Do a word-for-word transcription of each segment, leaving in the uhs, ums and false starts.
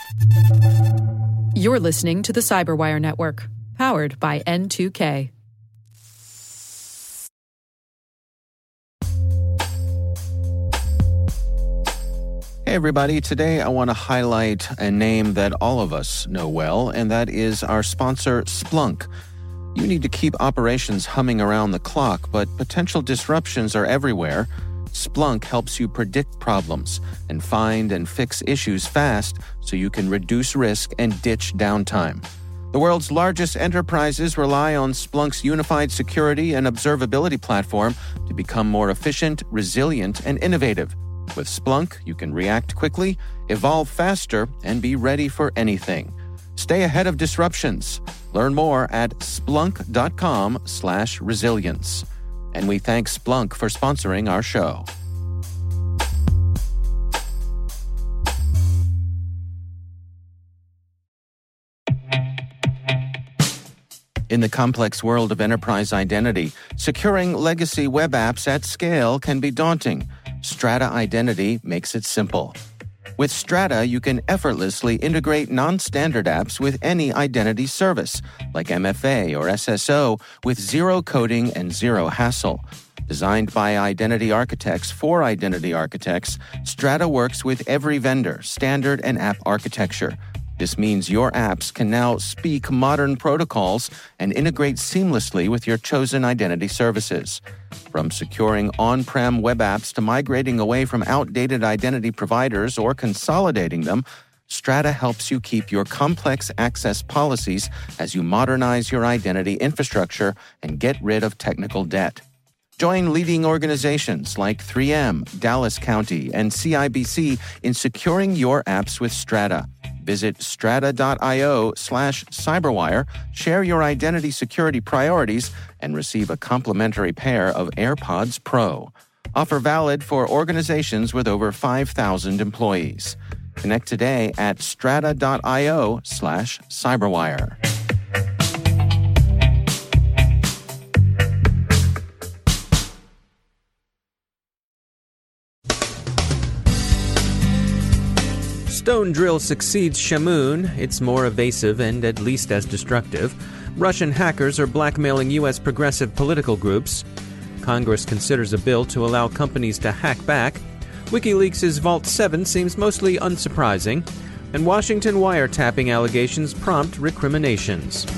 You're listening to the Cyberwire Network, powered by N two K. Hey everybody, today I want to highlight a name that all of us know well, and that is our sponsor, Splunk. You need to keep operations humming around the clock, but potential disruptions are everywhere. Splunk helps you predict problems and find and fix issues fast so you can reduce risk and ditch downtime. The world's largest enterprises rely on Splunk's unified security and observability platform to become more efficient, resilient, and innovative. With Splunk, you can react quickly, evolve faster, and be ready for anything. Stay ahead of disruptions. Learn more at splunk.com slash resilience. And we thank Splunk for sponsoring our show. In the complex world of enterprise identity, securing legacy web apps at scale can be daunting. Strata Identity makes it simple. With Strata, you can effortlessly integrate non-standard apps with any identity service, like M F A or S S O, with zero coding and zero hassle. Designed by identity architects for identity architects, Strata works with every vendor, standard, and app architecture. This means your apps can now speak modern protocols and integrate seamlessly with your chosen identity services. From securing on-prem web apps to migrating away from outdated identity providers or consolidating them, Strata helps you keep your complex access policies as you modernize your identity infrastructure and get rid of technical debt. Join leading organizations like three M, Dallas County, and C I B C in securing your apps with Strata. Visit strata.io slash cyberwire, share your identity security priorities, and receive a complimentary pair of AirPods Pro. Offer valid for organizations with over five thousand employees. Connect today at strata.io slash cyberwire. StoneDrill succeeds Shamoon. It's more evasive and at least as destructive. Russian hackers are blackmailing U S progressive political groups. Congress considers a bill to allow companies to hack back. WikiLeaks' Vault seven seems mostly unsurprising. And Washington wiretapping allegations prompt recriminations.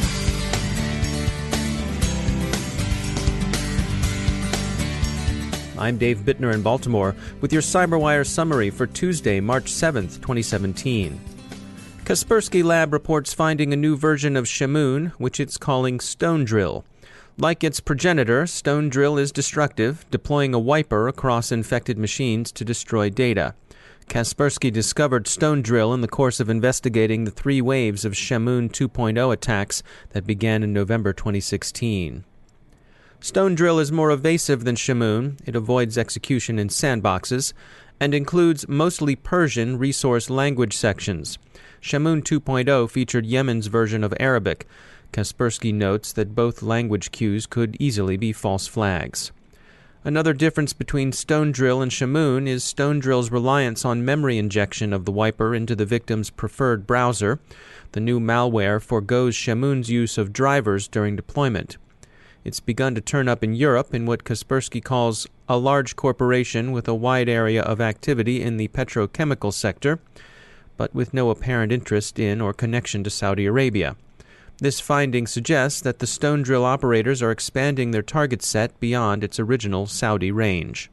I'm Dave Bittner in Baltimore with your CyberWire summary for Tuesday, March seventh, twenty seventeen. Kaspersky Lab reports finding a new version of Shamoon, which it's calling StoneDrill. Like its progenitor, StoneDrill is destructive, deploying a wiper across infected machines to destroy data. Kaspersky discovered StoneDrill in the course of investigating the three waves of Shamoon two point oh attacks that began in November twenty sixteen. StoneDrill is more evasive than Shamoon. It avoids execution in sandboxes and includes mostly Persian resource language sections. Shamoon two point oh featured Yemen's version of Arabic. Kaspersky notes that both language queues could easily be false flags. Another difference between StoneDrill and Shamoon is StoneDrill's reliance on memory injection of the wiper into the victim's preferred browser. The new malware forgoes Shamoon's use of drivers during deployment. It's begun to turn up in Europe in what Kaspersky calls a large corporation with a wide area of activity in the petrochemical sector, but with no apparent interest in or connection to Saudi Arabia. This finding suggests that the StoneDrill operators are expanding their target set beyond its original Saudi range.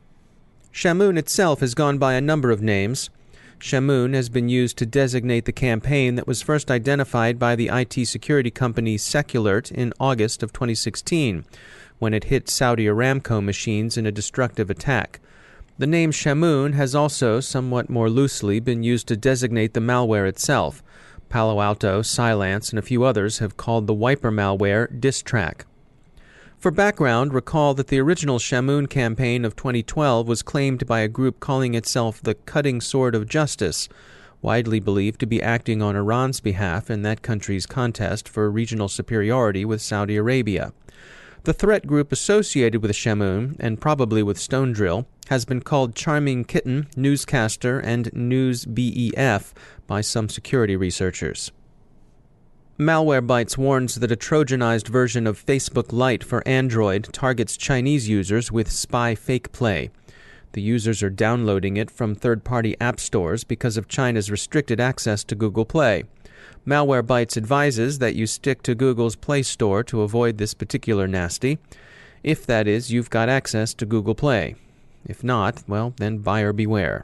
Shamoon itself has gone by a number of names. Shamoon has been used to designate the campaign that was first identified by the I T security company Seculert in August of twenty sixteen, when it hit Saudi Aramco machines in a destructive attack. The name Shamoon has also, somewhat more loosely, been used to designate the malware itself. Palo Alto, Cylance, and a few others have called the wiper malware Distrack. For background, recall that the original Shamoon campaign of twenty twelve was claimed by a group calling itself the Cutting Sword of Justice, widely believed to be acting on Iran's behalf in that country's contest for regional superiority with Saudi Arabia. The threat group associated with Shamoon, and probably with Stone-Drill, has been called Charming Kitten, Newscaster, and News B E F by some security researchers. Malwarebytes warns that a Trojanized version of Facebook Lite for Android targets Chinese users with spy fake play. The users are downloading it from third-party app stores because of China's restricted access to Google Play. Malwarebytes advises that you stick to Google's Play Store to avoid this particular nasty, if that is, you've got access to Google Play. If not, well, then buyer beware.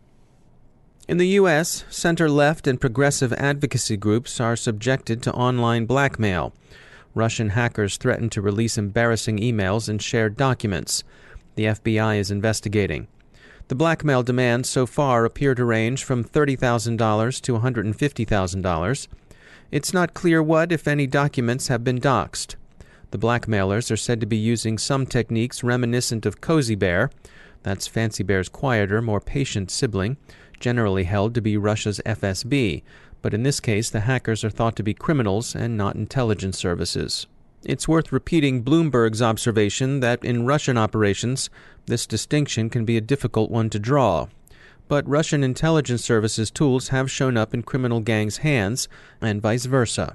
In the U S, center-left and progressive advocacy groups are subjected to online blackmail. Russian hackers threaten to release embarrassing emails and shared documents. The F B I is investigating. The blackmail demands so far appear to range from thirty thousand dollars to one hundred fifty thousand dollars. It's not clear what, if any, documents have been doxed. The blackmailers are said to be using some techniques reminiscent of Cozy Bear, that's Fancy Bear's quieter, more patient sibling, generally held to be Russia's F S B, but in this case the hackers are thought to be criminals and not intelligence services. It's worth repeating Bloomberg's observation that in Russian operations, this distinction can be a difficult one to draw. But Russian intelligence services tools have shown up in criminal gangs' hands, and vice versa.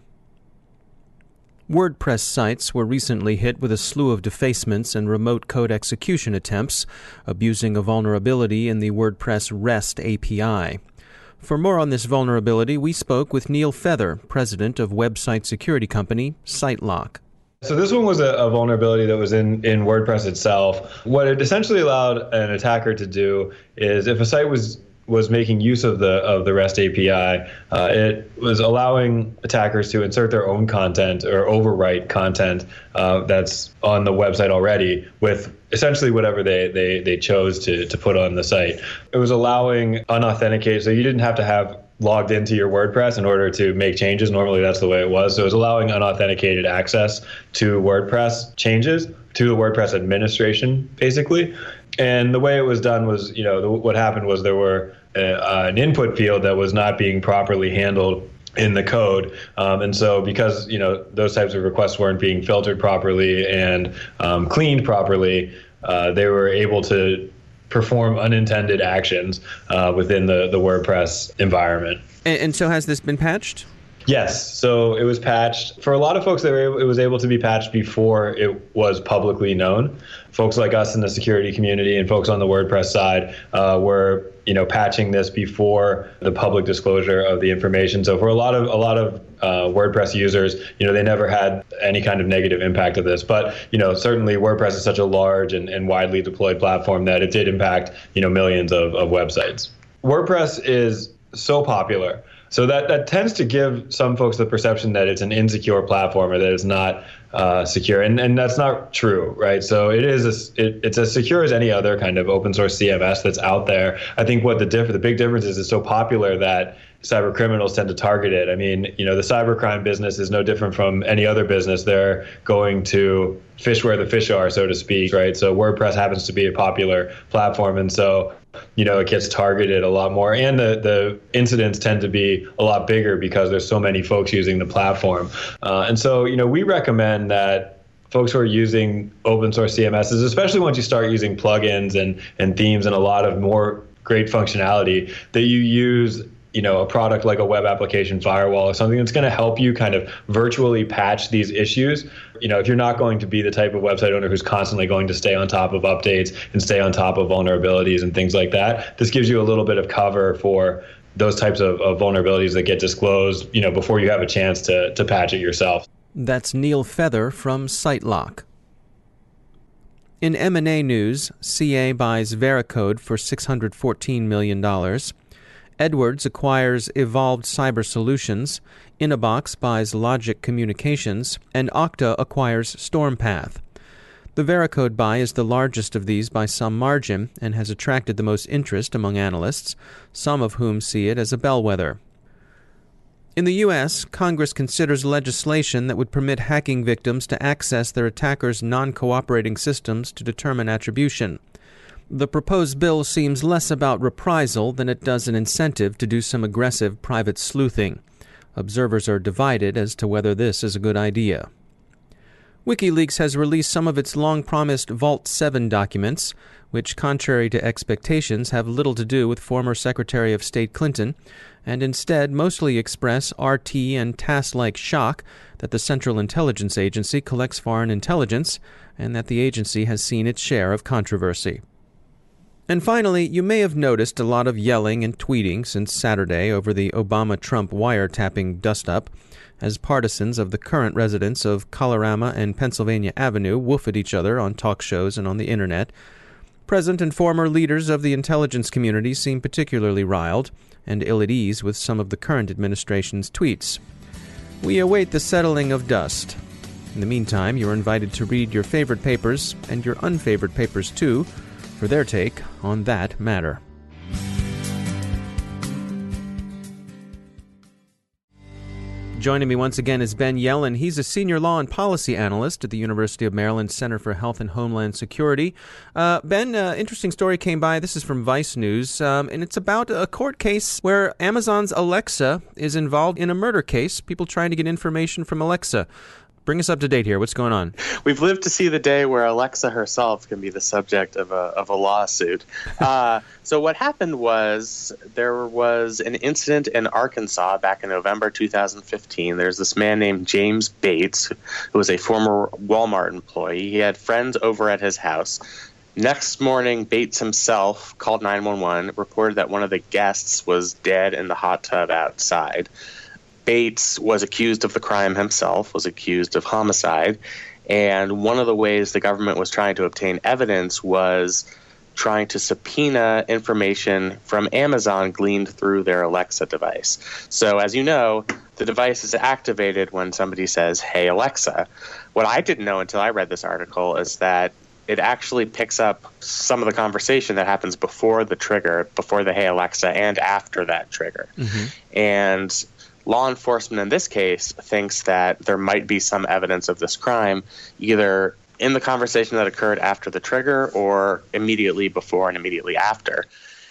WordPress sites were recently hit with a slew of defacements and remote code execution attempts, abusing a vulnerability in the WordPress REST A P I. For more on this vulnerability, we spoke with Neil Feather, president of website security company SiteLock. So this one was a, a vulnerability that was in, in WordPress itself. What it essentially allowed an attacker to do is if a site was was making use of the of the REST A P I, uh, it was allowing attackers to insert their own content or overwrite content uh, that's on the website already with essentially whatever they, they, they chose to, to put on the site. It was allowing unauthenticated, so you didn't have to have logged into your WordPress in order to make changes. Normally that's the way it was. So it was allowing unauthenticated access to WordPress changes, to the WordPress administration, basically. And the way it was done was, you know, the, what happened was there were uh, an input field that was not being properly handled in the code. Um, and so because, you know, those types of requests weren't being filtered properly and um, cleaned properly, uh, they were able to perform unintended actions uh, within the, the WordPress environment. And, and so has this been patched? Yes. So it was patched. For a lot of folks, they were able, it was able to be patched before it was publicly known. Folks like us in the security community and folks on the WordPress side uh, were, you know, patching this before the public disclosure of the information. So for a lot of a lot of uh, WordPress users, you know, they never had any kind of negative impact of this. But, you know, certainly WordPress is such a large and, and widely deployed platform that it did impact, you know, millions of, of websites. WordPress is so popular. So that, that tends to give some folks the perception that it's an insecure platform or that it's not uh, secure. And, and that's not true, right? So it is a, it, it's as secure as any other kind of open source C M S that's out there. I think what the diff- the big difference is it's so popular that cyber criminals tend to target it. I mean, you know, the cybercrime business is no different from any other business. They're going to fish where the fish are, so to speak, right? So WordPress happens to be a popular platform. And so, you know, it gets targeted a lot more. And the, the incidents tend to be a lot bigger because there's so many folks using the platform. Uh, and so, you know, we recommend that folks who are using open source C M Ss, especially once you start using plugins and, and themes and a lot of more great functionality, that you use, you know, a product like a web application firewall or something that's going to help you kind of virtually patch these issues. You know, if you're not going to be the type of website owner who's constantly going to stay on top of updates and stay on top of vulnerabilities and things like that, this gives you a little bit of cover for those types of, of vulnerabilities that get disclosed, you know, before you have a chance to, to patch it yourself. That's Neil Feather from SiteLock. In M and A news, C A buys Veracode for six hundred fourteen million dollars. Edwards acquires Evolved Cyber Solutions, Inabox buys Logic Communications, and Okta acquires Stormpath. The Veracode buy is the largest of these by some margin and has attracted the most interest among analysts, some of whom see it as a bellwether. In the U S, Congress considers legislation that would permit hacking victims to access their attackers' non-cooperating systems to determine attribution. The proposed bill seems less about reprisal than it does an incentive to do some aggressive private sleuthing. Observers are divided as to whether this is a good idea. WikiLeaks has released some of its long-promised Vault seven documents, which, contrary to expectations, have little to do with former Secretary of State Clinton, and instead mostly express R T and T A S S-like shock that the Central Intelligence Agency collects foreign intelligence and that the agency has seen its share of controversy. And finally, you may have noticed a lot of yelling and tweeting since Saturday over the Obama-Trump wiretapping dust-up, as partisans of the current residents of Colorama and Pennsylvania Avenue woof at each other on talk shows and on the internet. Present and former leaders of the intelligence community seem particularly riled and ill at ease with some of the current administration's tweets. We await the settling of dust. In the meantime, you're invited to read your favorite papers, and your unfavorite papers too, for their take on that matter. Joining me once again is Ben Yelin. He's a senior law and policy analyst at the University of Maryland Center for Health and Homeland Security. Uh, Ben, uh, interesting story came by. This is from Vice News, um, and it's about a court case where Amazon's Alexa is involved in a murder case, people trying to get information from Alexa. Bring us up to date here. What's going on? We've lived to see the day where Alexa herself can be the subject of a of a lawsuit. Uh, so what happened was there was an incident in Arkansas back in November two thousand fifteen. There's this man named James Bates, who was a former Walmart employee. He had friends over at his house. Next morning, Bates himself called nine one one, reported that one of the guests was dead in the hot tub outside. Bates was accused of the crime himself, was accused of homicide, and one of the ways the government was trying to obtain evidence was trying to subpoena information from Amazon gleaned through their Alexa device. So as you know, the device is activated when somebody says, "Hey, Alexa." What I didn't know until I read this article is that it actually picks up some of the conversation that happens before the trigger, before the "Hey, Alexa," and after that trigger. Mm-hmm. And law enforcement in this case thinks that there might be some evidence of this crime, either in the conversation that occurred after the trigger or immediately before and immediately after.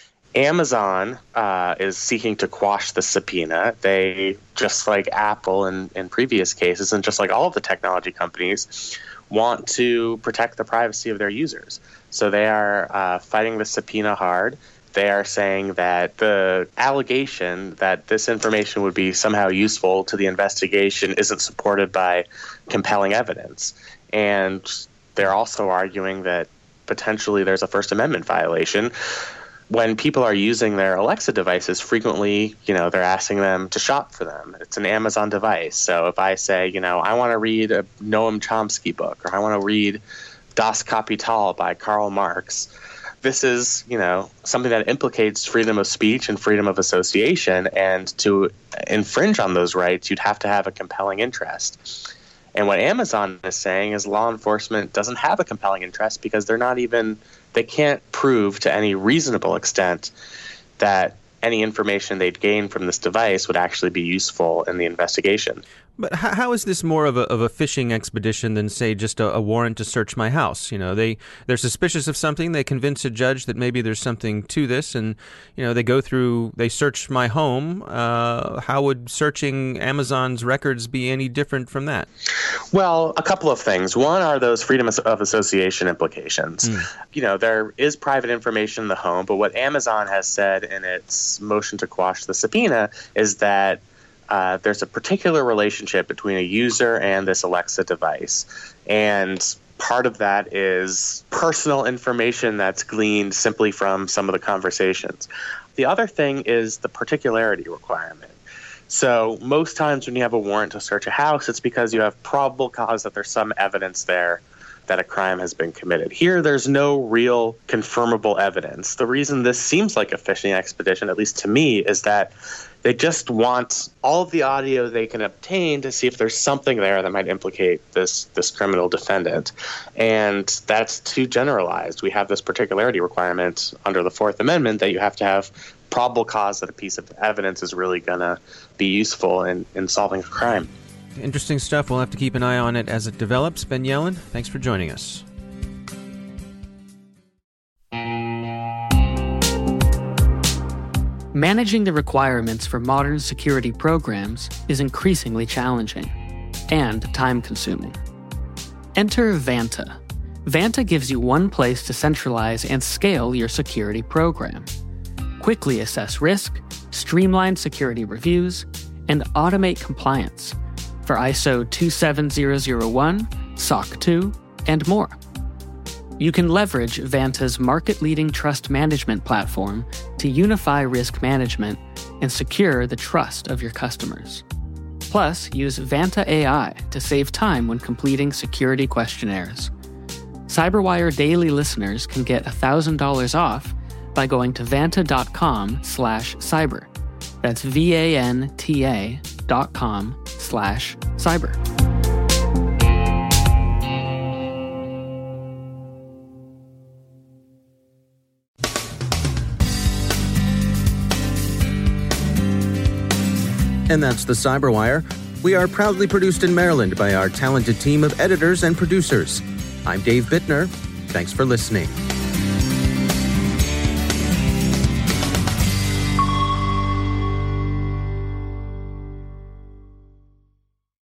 Amazon uh, is seeking to quash the subpoena. They, just like Apple in, in previous cases, and just like all of the technology companies, want to protect the privacy of their users. So they are uh, fighting the subpoena hard. They are saying that the allegation that this information would be somehow useful to the investigation isn't supported by compelling evidence. And they're also arguing that potentially there's a First Amendment violation. When people are using their Alexa devices, frequently, you know, they're asking them to shop for them. It's an Amazon device. So if I say, you know, I want to read a Noam Chomsky book, or I want to read Das Kapital by Karl Marx, this is, you know, something that implicates freedom of speech and freedom of association, and to infringe on those rights, you'd have to have a compelling interest. And what Amazon is saying is law enforcement doesn't have a compelling interest because they're not even, they can't prove to any reasonable extent that any information they'd gain from this device would actually be useful in the investigation. But how is this more of a, of a fishing expedition than, say, just a, a warrant to search my house? You know, they, they're suspicious of something. They convince a judge that maybe there's something to this. And, you know, they go through, they search my home. Uh, how would searching Amazon's records be any different from that? Well, a couple of things. One are those freedom of association implications. Mm. You know, there is private information in the home, but what Amazon has said in its motion to quash the subpoena is that Uh, there's a particular relationship between a user and this Alexa device. And part of that is personal information that's gleaned simply from some of the conversations. The other thing is the particularity requirement. So most times when you have a warrant to search a house, it's because you have probable cause that there's some evidence there that a crime has been committed. Here, there's no real confirmable evidence. The reason this seems like a fishing expedition, at least to me, is that they just want all of the audio they can obtain to see if there's something there that might implicate this this criminal defendant. And that's too generalized. We have this particularity requirement under the Fourth Amendment that you have to have probable cause that a piece of evidence is really going to be useful in, in solving a crime. Interesting stuff. We'll have to keep an eye on it as it develops. Ben Yelin, thanks for joining us. Managing the requirements for modern security programs is increasingly challenging and time-consuming. Enter Vanta. Vanta gives you one place to centralize and scale your security program. Quickly assess risk, streamline security reviews, and automate compliance for I S O two seven zero zero one, S O C two, and more. You can leverage Vanta's market-leading trust management platform to unify risk management and secure the trust of your customers. Plus, use Vanta A I to save time when completing security questionnaires. CyberWire Daily listeners can get one thousand dollars off by going to vanta.com slash cyber. That's V-A-N-T-A dot com slash cyber. And that's the Cyberwire. We are proudly produced in Maryland by our talented team of editors and producers. I'm Dave Bittner. Thanks for listening.